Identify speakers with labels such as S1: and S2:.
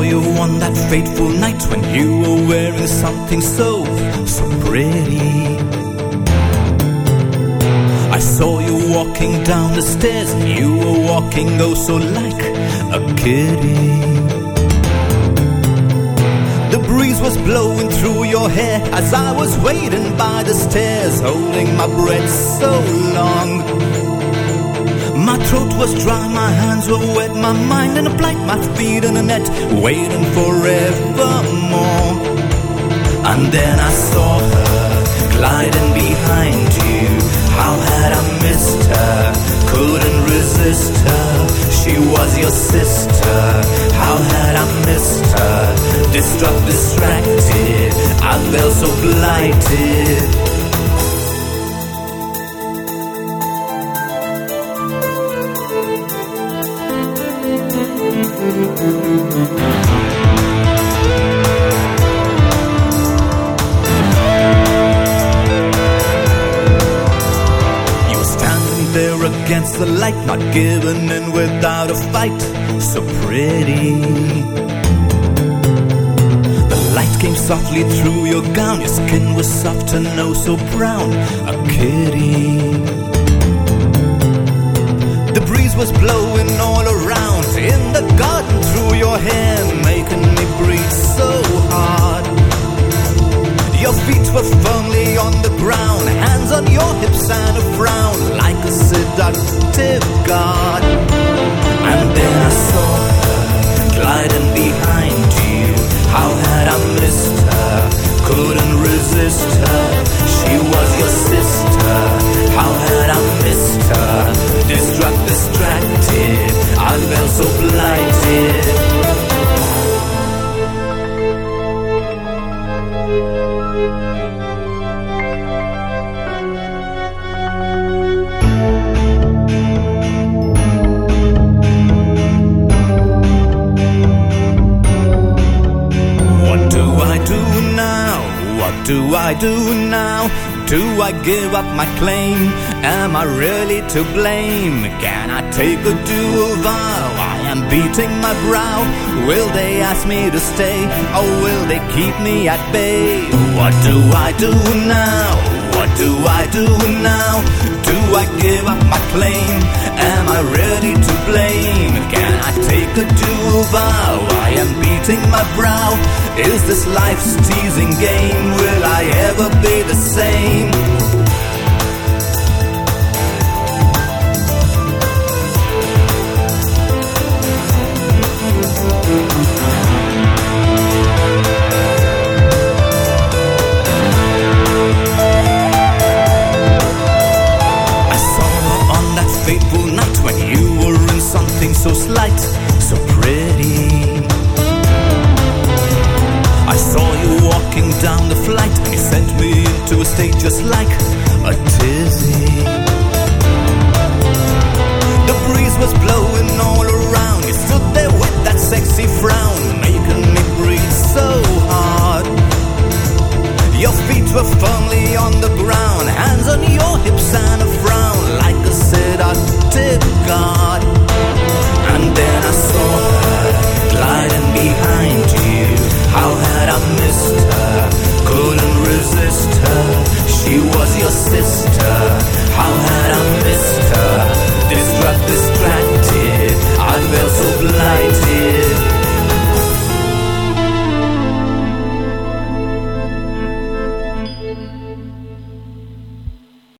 S1: you on that fateful night when you were wearing something so pretty. I saw you walking down the stairs, and you were walking oh so like a kitty. The breeze was blowing through your hair as I was waiting by the stairs, holding my breath so long. My throat was dry, my hands were wet, my mind in a blank, my feet in a net, waiting forevermore. And then I saw her gliding behind you. How had I missed her? Couldn't resist her. She was your sister. How had I missed her? Distracted, I felt so blighted. Against the light, not giving in without a fight, so pretty. The light came softly through your gown, your skin was soft and oh so brown, a kitty. The breeze was blowing all around, in the garden through your hair, making me breathe so hard. Your feet were firmly on the ground, hands on your hips and a frown, like a seductive god. And then I saw her gliding behind you. How had I missed her? Couldn't resist her. She was your sister. How had I missed her? Distracted, I felt so blighted. What do I do now? Do I give up my claim? Am I really to blame? Can I take a do-over? I am beating my brow. Will they ask me to stay, or will they keep me at bay? What do I do now? What do I do now? Do I give up my claim? Am I ready to blame? Can I take a do-over? I am beating my brow. Is this life's teasing game? Will I ever be the same? Fateful night when you were in something so slight, so pretty. I saw you walking down the flight, and you sent me into a state just like a tizzy.